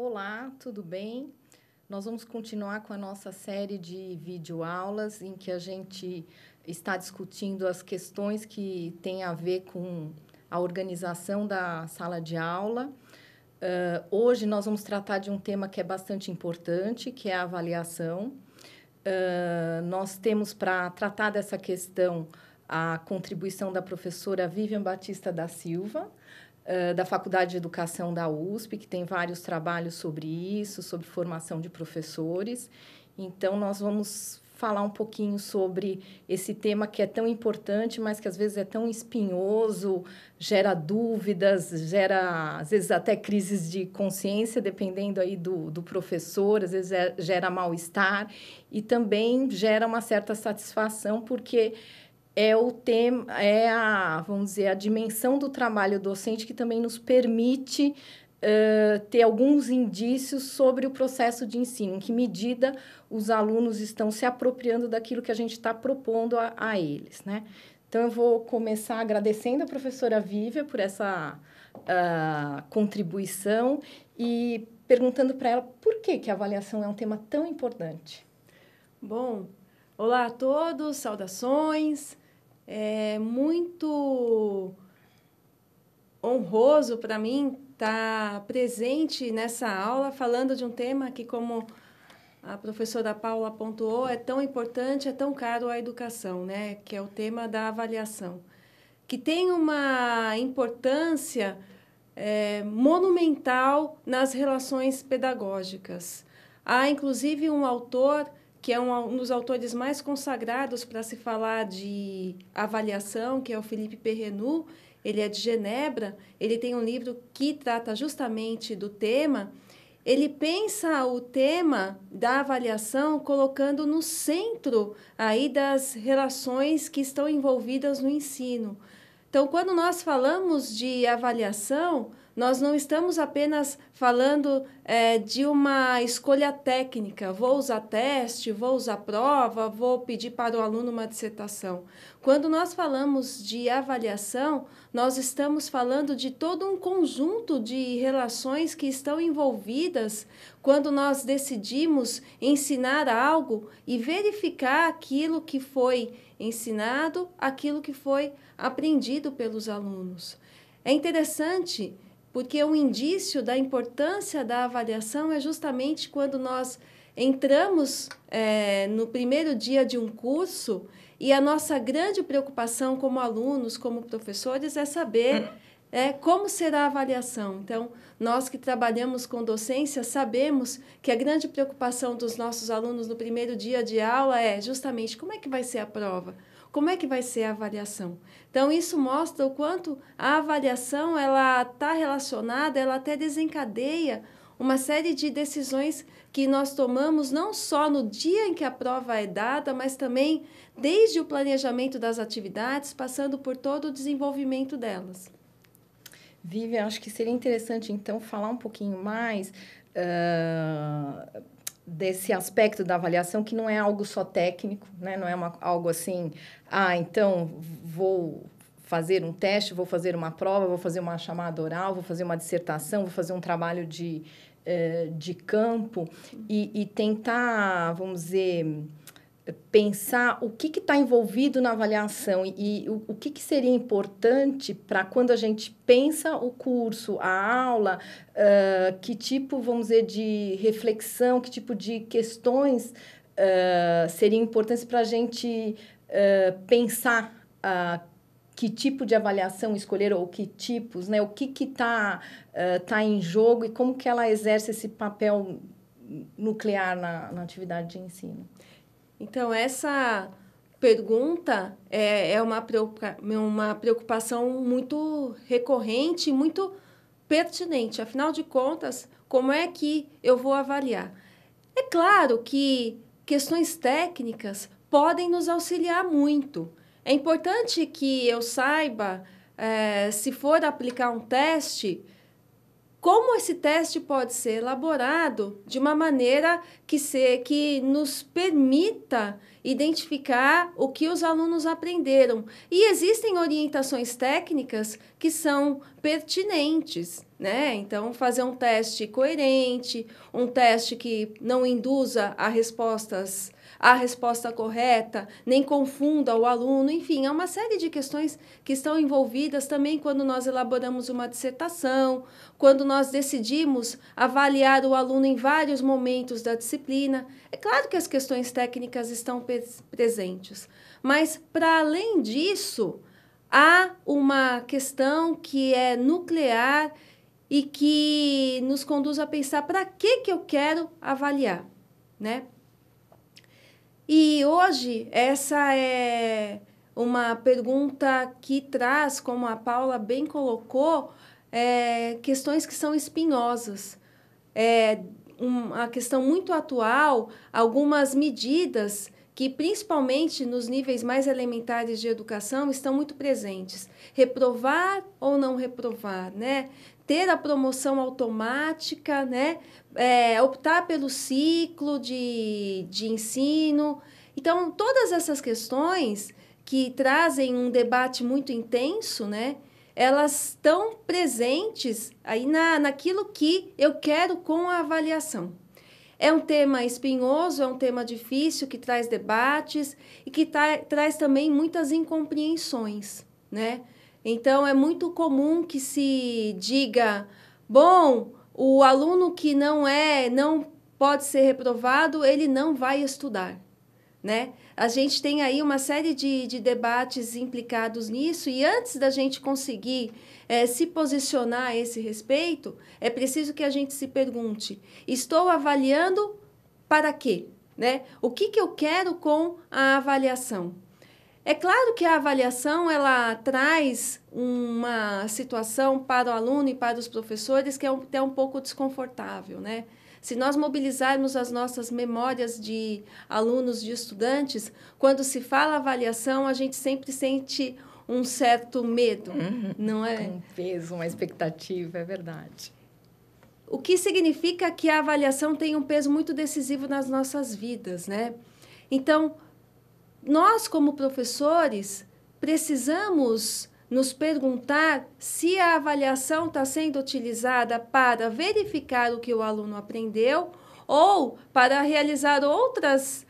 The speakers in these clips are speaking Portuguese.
Olá, tudo bem? Nós vamos continuar com a nossa série de videoaulas em que a gente está discutindo as questões que têm a ver com a organização da sala de aula. Hoje nós vamos tratar de um tema que é bastante importante, que é a avaliação. Nós temos para tratar dessa questão a contribuição da professora Vivian Batista da Silva, da Faculdade de Educação da USP, que tem vários trabalhos sobre isso, sobre formação de professores. Então, nós vamos falar um pouquinho sobre esse tema que é tão importante, mas que às vezes é tão espinhoso, gera dúvidas, gera, às vezes, até crises de consciência, dependendo aí do professor, às vezes gera mal-estar e também gera uma certa satisfação, porque é o tema, vamos dizer, a dimensão do trabalho docente que também nos permite ter alguns indícios sobre o processo de ensino, em que medida os alunos estão se apropriando daquilo que a gente está propondo a eles, né? Então, eu vou começar agradecendo a professora Vívia por essa contribuição e perguntando para ela por que a avaliação é um tema tão importante. Bom, olá a todos, saudações. É muito honroso para mim estar presente nessa aula, falando de um tema que, como a professora Paula pontuou, é tão importante, é tão caro à educação, né? Que é o tema da avaliação, que tem uma importância monumental nas relações pedagógicas. Há, inclusive, um autor que é um dos autores mais consagrados para se falar de avaliação, que é o Philippe Perrenoud. Ele é de Genebra, ele tem um livro que trata justamente do tema. Ele pensa o tema da avaliação colocando no centro aí das relações que estão envolvidas no ensino. Então, quando nós falamos de avaliação, nós não estamos apenas falando de uma escolha técnica, vou usar teste, vou usar prova, vou pedir para o aluno uma dissertação. Quando nós falamos de avaliação, nós estamos falando de todo um conjunto de relações que estão envolvidas quando nós decidimos ensinar algo e verificar aquilo que foi ensinado, aquilo que foi aprendido pelos alunos. É interessante porque um indício da importância da avaliação é justamente quando nós entramos no primeiro dia de um curso e a nossa grande preocupação como alunos, como professores, é saber como será a avaliação. Então, nós que trabalhamos com docência sabemos que a grande preocupação dos nossos alunos no primeiro dia de aula é justamente como é que vai ser a prova, como é que vai ser a avaliação. Então, isso mostra o quanto a avaliação ela está relacionada, ela até desencadeia uma série de decisões que nós tomamos não só no dia em que a prova é dada, mas também desde o planejamento das atividades, passando por todo o desenvolvimento delas. Vivian, acho que seria interessante, então, falar um pouquinho mais desse aspecto da avaliação, que não é algo só técnico, né? Não é algo assim, então, vou fazer um teste, vou fazer uma prova, vou fazer uma chamada oral, vou fazer uma dissertação, vou fazer um trabalho de campo e tentar, vamos dizer, pensar o que está envolvido na avaliação e o que seria importante para quando a gente pensa o curso, a aula, que tipo, vamos dizer, de reflexão, que tipo de questões seriam importantes para a gente pensar que tipo de avaliação escolher ou que tipos, né? O que está em jogo e como que ela exerce esse papel nuclear na atividade de ensino. Então, essa pergunta é uma preocupação muito recorrente, muito pertinente. Afinal de contas, como é que eu vou avaliar? É claro que questões técnicas podem nos auxiliar muito. É importante que eu saiba, se for aplicar um teste, como esse teste pode ser elaborado de uma maneira que nos permita identificar o que os alunos aprenderam. E existem orientações técnicas que são pertinentes, né? Então, fazer um teste coerente, um teste que não induza a resposta correta, nem confunda o aluno, enfim, há uma série de questões que estão envolvidas também quando nós elaboramos uma dissertação, quando nós decidimos avaliar o aluno em vários momentos da disciplina. É claro que as questões técnicas estão presentes, mas, para além disso, há uma questão que é nuclear e que nos conduz a pensar para que eu quero avaliar, né? E hoje, essa é uma pergunta que traz, como a Paula bem colocou, questões que são espinhosas. Uma questão muito atual, algumas medidas que, principalmente nos níveis mais elementares de educação, estão muito presentes. Reprovar ou não reprovar, né? Ter a promoção automática, né? Optar pelo ciclo de ensino. Então, todas essas questões que trazem um debate muito intenso, né? Elas estão presentes aí naquilo que eu quero com a avaliação. É um tema espinhoso, é um tema difícil, que traz debates e que traz também muitas incompreensões, né? Então, é muito comum que se diga, bom, o aluno que não pode ser reprovado, ele não vai estudar, né? A gente tem aí uma série de debates implicados nisso, e antes da gente conseguir se posicionar a esse respeito, é preciso que a gente se pergunte, estou avaliando para quê? Né? O que eu quero com a avaliação? É claro que a avaliação ela traz uma situação para o aluno e para os professores que é até um pouco desconfortável, né? Se nós mobilizarmos as nossas memórias de alunos, de estudantes, quando se fala avaliação, a gente sempre sente um certo medo, não é? Um peso, uma expectativa, é verdade. O que significa que a avaliação tem um peso muito decisivo nas nossas vidas, né? Então, nós, como professores, precisamos nos perguntar se a avaliação está sendo utilizada para verificar o que o aluno aprendeu ou para realizar outras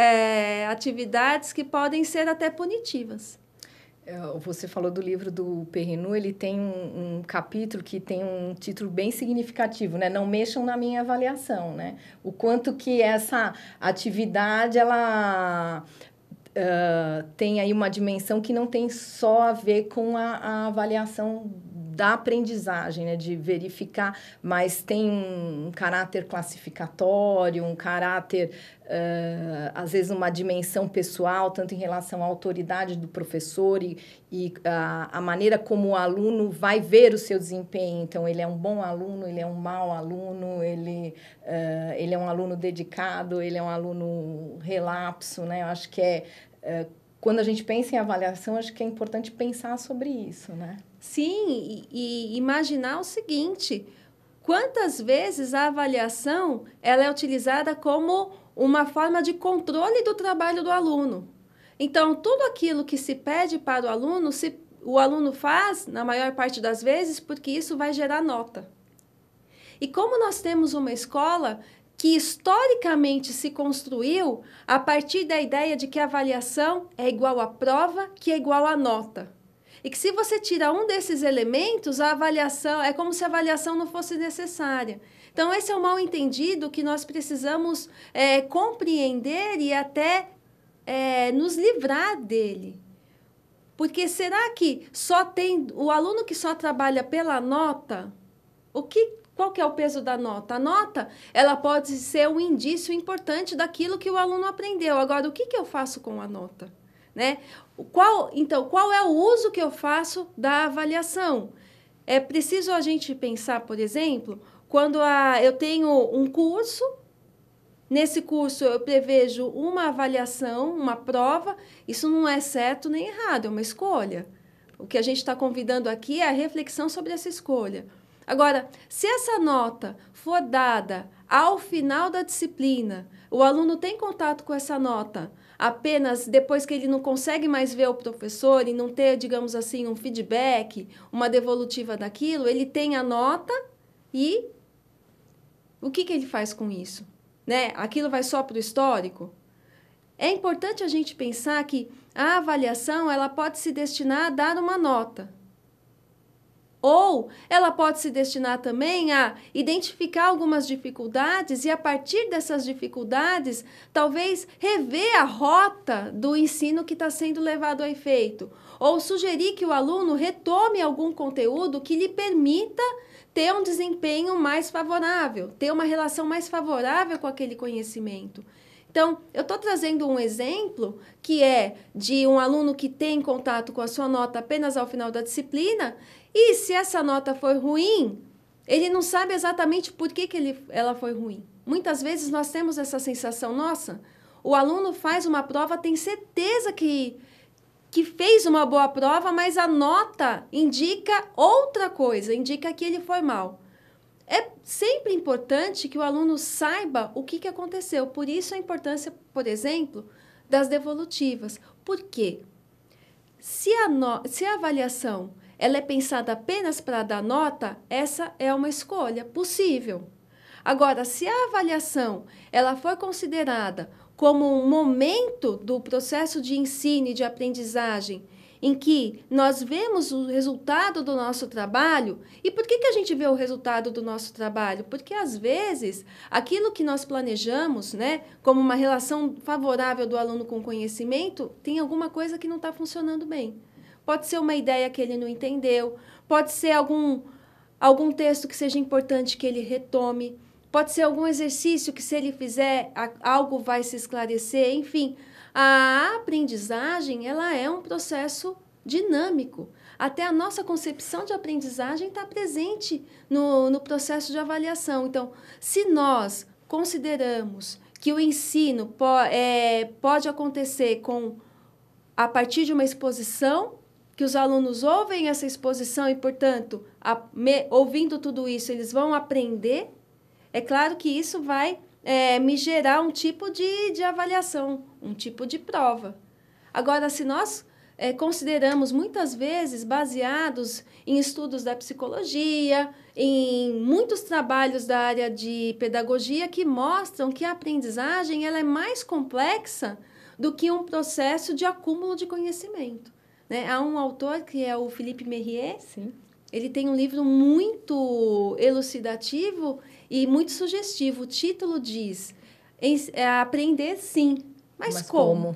atividades que podem ser até punitivas. Você falou do livro do Perrenu, ele tem um capítulo que tem um título bem significativo, né? Não mexam na minha avaliação, né? O quanto que essa atividade, ela tem aí uma dimensão que não tem só a ver com a avaliação da aprendizagem, né? De verificar, mas tem um caráter classificatório, um caráter, às vezes, uma dimensão pessoal, tanto em relação à autoridade do professor e a maneira como o aluno vai ver o seu desempenho. Então, ele é um bom aluno, ele é um mau aluno, ele é um aluno dedicado, ele é um aluno relapso, né? Eu acho que quando a gente pensa em avaliação, acho que é importante pensar sobre isso, né? Sim, e imaginar o seguinte, quantas vezes a avaliação ela é utilizada como uma forma de controle do trabalho do aluno. Então, tudo aquilo que se pede para o aluno faz, na maior parte das vezes, porque isso vai gerar nota. E como nós temos uma escola que historicamente se construiu a partir da ideia de que a avaliação é igual à prova, que é igual à nota. E que se você tira um desses elementos, a avaliação é como se a avaliação não fosse necessária. Então, esse é um mal-entendido que nós precisamos compreender e até nos livrar dele. Porque será que só tem o aluno que só trabalha pela nota? Qual que é o peso da nota? A nota, ela pode ser um indício importante daquilo que o aluno aprendeu. Agora, o que eu faço com a nota? Né? Então, qual é o uso que eu faço da avaliação? É preciso a gente pensar, por exemplo, quando eu tenho um curso, nesse curso eu prevejo uma avaliação, uma prova, isso não é certo nem errado, é uma escolha. O que a gente está convidando aqui é a reflexão sobre essa escolha. Agora, se essa nota for dada ao final da disciplina, o aluno tem contato com essa nota apenas depois que ele não consegue mais ver o professor e não ter, digamos assim, um feedback, uma devolutiva daquilo, ele tem a nota e o que ele faz com isso? Né? Aquilo vai só para o histórico? É importante a gente pensar que a avaliação ela pode se destinar a dar uma nota. Ou ela pode se destinar também a identificar algumas dificuldades e, a partir dessas dificuldades, talvez rever a rota do ensino que está sendo levado a efeito. Ou sugerir que o aluno retome algum conteúdo que lhe permita ter um desempenho mais favorável, ter uma relação mais favorável com aquele conhecimento. Então, eu estou trazendo um exemplo que é de um aluno que tem contato com a sua nota apenas ao final da disciplina e, se essa nota foi ruim, ele não sabe exatamente por que ela foi ruim. Muitas vezes nós temos essa sensação, nossa, o aluno faz uma prova, tem certeza que fez uma boa prova, mas a nota indica outra coisa, indica que ele foi mal. É sempre importante que o aluno saiba o que aconteceu. Por isso a importância, por exemplo, das devolutivas. Por quê? Se a avaliação ela é pensada apenas para dar nota, essa é uma escolha possível. Agora, se a avaliação ela for considerada como um momento do processo de ensino e de aprendizagem em que nós vemos o resultado do nosso trabalho. E por que a gente vê o resultado do nosso trabalho? Porque, às vezes, aquilo que nós planejamos, né, como uma relação favorável do aluno com o conhecimento, tem alguma coisa que não está funcionando bem. Pode ser uma ideia que ele não entendeu, pode ser algum texto que seja importante que ele retome, pode ser algum exercício que, se ele fizer, algo vai se esclarecer, enfim. A aprendizagem ela é um processo dinâmico. Até a nossa concepção de aprendizagem está presente no processo de avaliação. Então, se nós consideramos que o ensino pode acontecer a partir de uma exposição, que os alunos ouvem essa exposição e, portanto, ouvindo tudo isso, eles vão aprender, é claro que isso vai me gerar um tipo de avaliação, um tipo de prova. Agora, se nós consideramos muitas vezes baseados em estudos da psicologia, em muitos trabalhos da área de pedagogia que mostram que a aprendizagem ela é mais complexa do que um processo de acúmulo de conhecimento. Né? Há um autor que é o Philippe Mérier. Sim. Ele tem um livro muito elucidativo e muito sugestivo. O título diz aprender sim, mas como?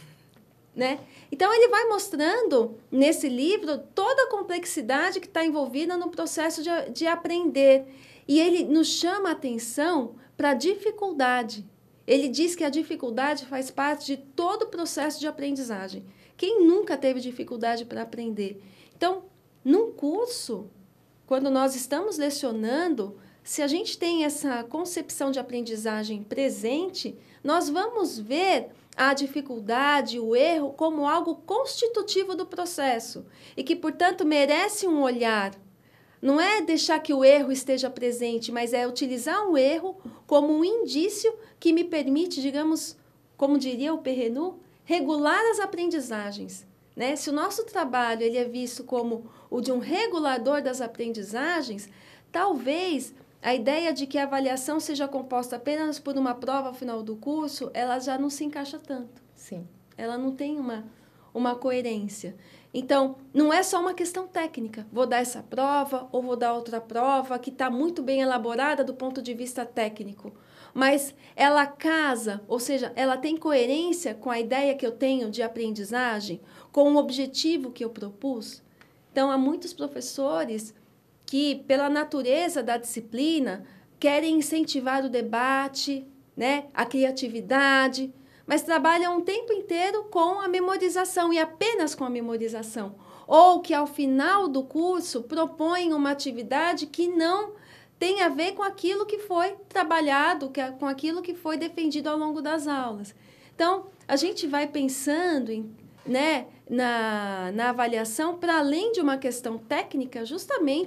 Né? Então, ele vai mostrando nesse livro toda a complexidade que está envolvida no processo de aprender. E ele nos chama a atenção para a dificuldade. Ele diz que a dificuldade faz parte de todo o processo de aprendizagem. Quem nunca teve dificuldade para aprender? Então, num curso, quando nós estamos lecionando, se a gente tem essa concepção de aprendizagem presente, nós vamos ver a dificuldade, o erro, como algo constitutivo do processo e que, portanto, merece um olhar. Não é deixar que o erro esteja presente, mas é utilizar o erro como um indício que me permite, digamos, como diria o Perrenu, regular as aprendizagens. Né? Se o nosso trabalho ele é visto como o de um regulador das aprendizagens, talvez a ideia de que a avaliação seja composta apenas por uma prova ao final do curso, ela já não se encaixa tanto. Sim. Ela não tem uma coerência. Então, não é só uma questão técnica. Vou dar essa prova ou vou dar outra prova que está muito bem elaborada do ponto de vista técnico. Mas ela casa, ou seja, ela tem coerência com a ideia que eu tenho de aprendizagem, com o objetivo que eu propus. Então, há muitos professores que, pela natureza da disciplina, querem incentivar o debate, né, a criatividade, mas trabalham o tempo inteiro com a memorização e apenas com a memorização. Ou que, ao final do curso, propõem uma atividade que não tem a ver com aquilo que foi trabalhado, com aquilo que foi defendido ao longo das aulas. Então, a gente vai pensando na avaliação para além de uma questão técnica, justamente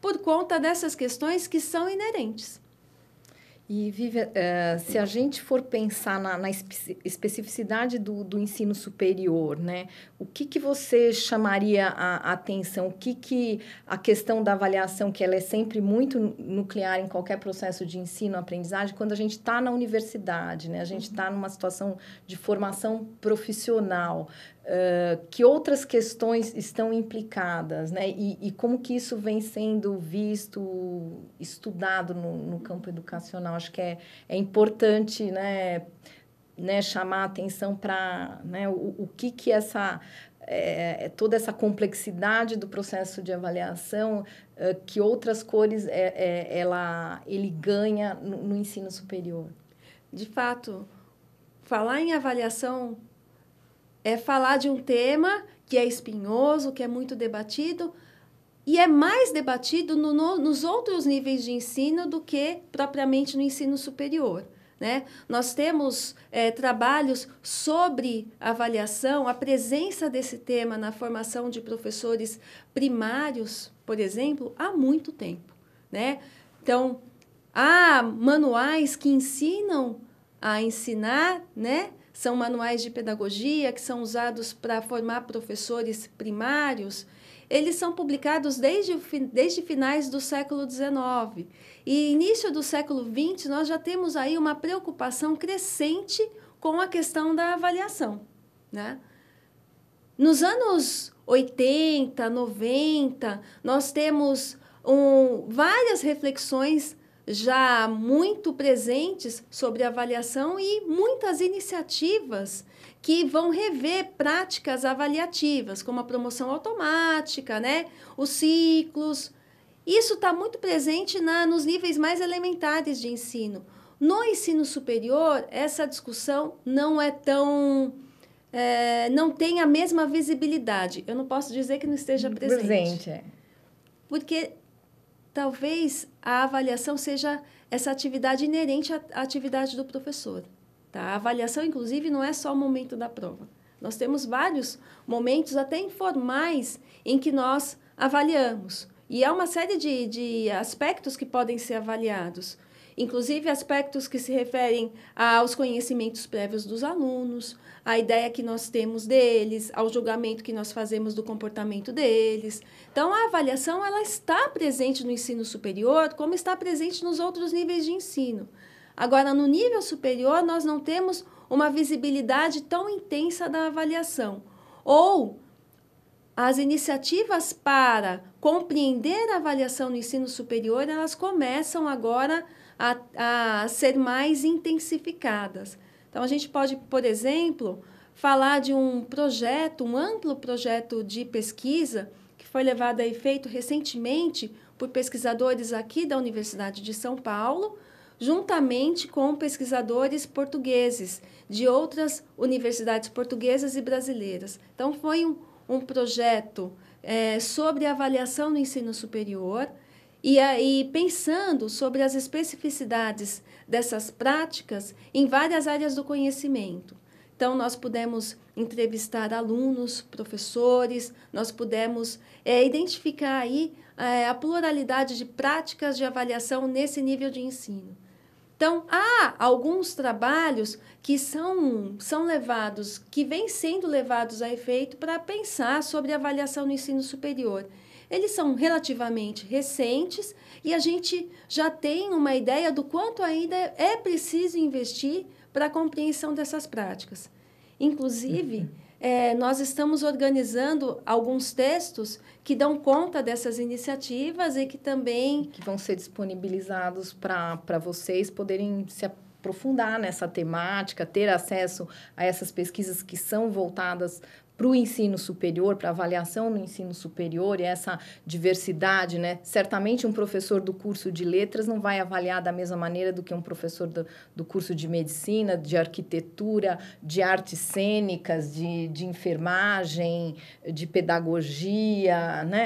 por conta dessas questões que são inerentes. E, Vivian, se a gente for pensar na especificidade do ensino superior, né? O que você chamaria a atenção? O que a questão da avaliação, que ela é sempre muito nuclear em qualquer processo de ensino-aprendizagem, quando a gente está na universidade, né? A gente está numa situação de formação profissional, que outras questões estão implicadas, né? E como que isso vem sendo visto, estudado no campo educacional? Acho que é importante, né, chamar a atenção para, né, o que essa toda essa complexidade do processo de avaliação, que outras cores ele ganha no ensino superior. De fato, falar em avaliação é falar de um tema que é espinhoso, que é muito debatido, e é mais debatido nos outros níveis de ensino do que propriamente no ensino superior, né? Nós temos trabalhos sobre avaliação, a presença desse tema na formação de professores primários, por exemplo, há muito tempo, né? Então, há manuais que ensinam a ensinar, né? São manuais de pedagogia que são usados para formar professores primários. Eles são publicados desde finais do século XIX. E início do século XX, nós já temos aí uma preocupação crescente com a questão da avaliação, né? Nos anos 80, 90, nós temos várias reflexões já muito presentes sobre avaliação e muitas iniciativas que vão rever práticas avaliativas, como a promoção automática, né? Os ciclos. Isso está muito presente nos níveis mais elementares de ensino. No ensino superior, essa discussão não é tão... não tem a mesma visibilidade. Eu não posso dizer que não esteja presente. Porque talvez a avaliação seja essa atividade inerente à atividade do professor. Tá? A avaliação, inclusive, não é só o momento da prova. Nós temos vários momentos, até informais, em que nós avaliamos. E há uma série de aspectos que podem ser avaliados. Inclusive, aspectos que se referem aos conhecimentos prévios dos alunos, à ideia que nós temos deles, ao julgamento que nós fazemos do comportamento deles. Então, a avaliação ela está presente no ensino superior, como está presente nos outros níveis de ensino. Agora, no nível superior, nós não temos uma visibilidade tão intensa da avaliação. Ou as iniciativas para compreender a avaliação no ensino superior, elas começam agora a ser mais intensificadas. Então, a gente pode, por exemplo, falar de um projeto, um amplo projeto de pesquisa que foi levado a efeito recentemente por pesquisadores aqui da Universidade de São Paulo, juntamente com pesquisadores portugueses de outras universidades portuguesas e brasileiras. Então, foi um projeto sobre avaliação no ensino superior e aí pensando sobre as especificidades dessas práticas em várias áreas do conhecimento. Então, nós pudemos entrevistar alunos, professores, nós pudemos identificar aí a pluralidade de práticas de avaliação nesse nível de ensino. Então, há alguns trabalhos que são levados, que vêm sendo levados a efeito para pensar sobre avaliação no ensino superior. Eles são relativamente recentes e a gente já tem uma ideia do quanto ainda é preciso investir para a compreensão dessas práticas. Inclusive, nós estamos organizando alguns textos que dão conta dessas iniciativas e que também... que vão ser disponibilizados para vocês poderem se aprofundar nessa temática, ter acesso a essas pesquisas que são voltadas para o ensino superior, para avaliação no ensino superior e essa diversidade, né? Certamente um professor do curso de letras não vai avaliar da mesma maneira do que um professor do curso de medicina, de arquitetura, de artes cênicas, de enfermagem, de pedagogia, né?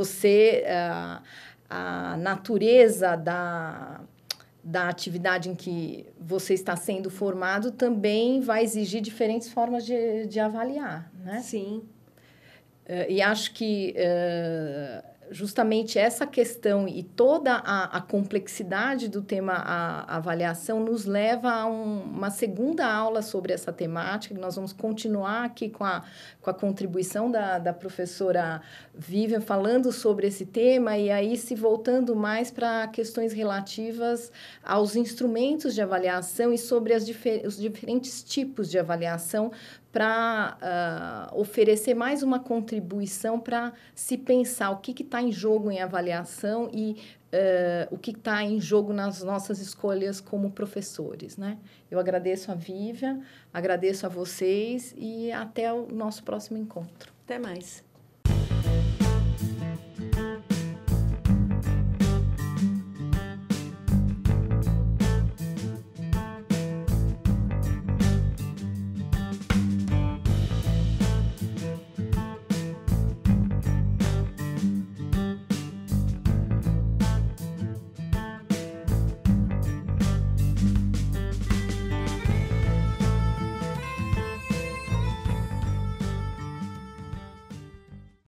A natureza da atividade em que você está sendo formado também vai exigir diferentes formas de avaliar, né? Sim. E acho que justamente essa questão e toda a complexidade do tema a avaliação nos leva a uma segunda aula sobre essa temática, que nós vamos continuar aqui com a contribuição da professora Vivian, falando sobre esse tema, e aí se voltando mais para questões relativas aos instrumentos de avaliação e sobre os diferentes tipos de avaliação, para oferecer mais uma contribuição para se pensar o que está em jogo em avaliação e o que está em jogo nas nossas escolhas como professores, né? Eu agradeço a Vivian, agradeço a vocês e até o nosso próximo encontro. Até mais.